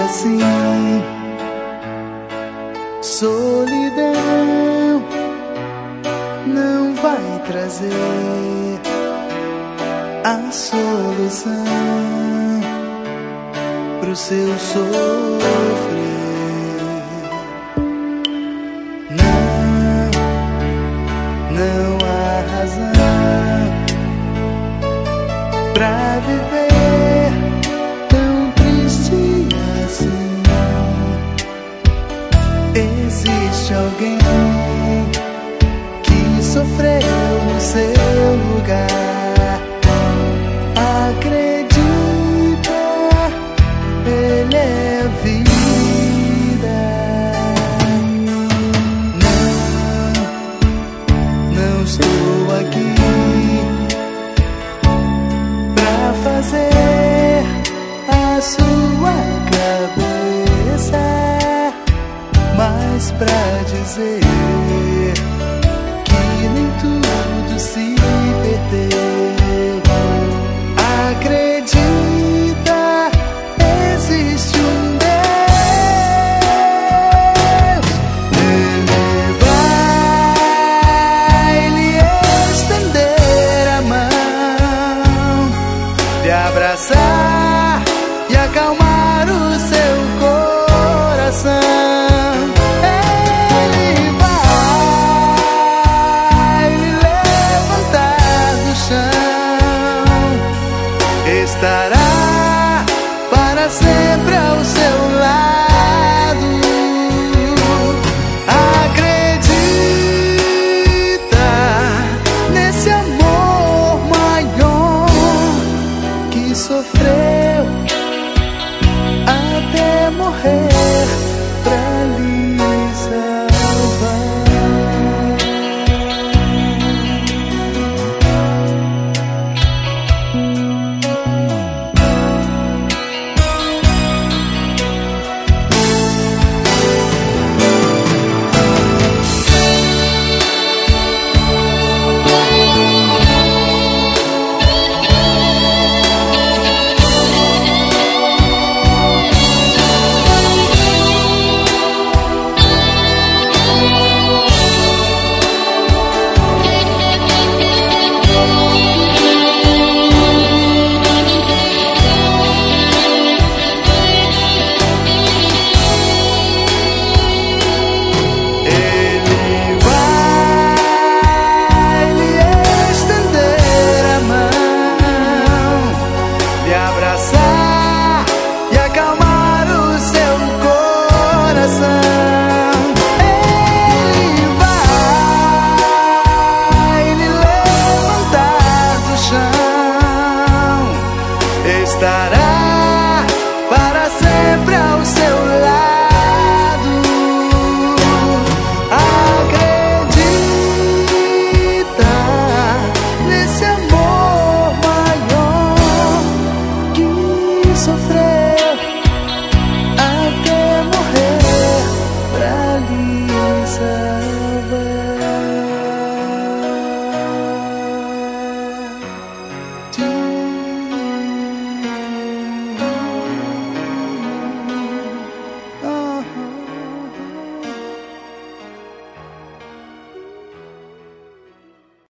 assim. Solidão não vai trazer a solução pro seu sofrer. Não há razão pra viver tão triste assim. Existe alguém que sofreu no seu lugar. Acredita, ele é a vida. Não estou aqui pra fazer a sua cabeça, mas pra dizer que nem tudo se perdeu. Acredita, existe um Deus. Ele vai lhe estender a mão, lhe abraçar e acalmar o seu coração. Estará para sempre ao seu lado. Acredita nesse amor maior que sofreu até morrer pra lhe salvar. Estará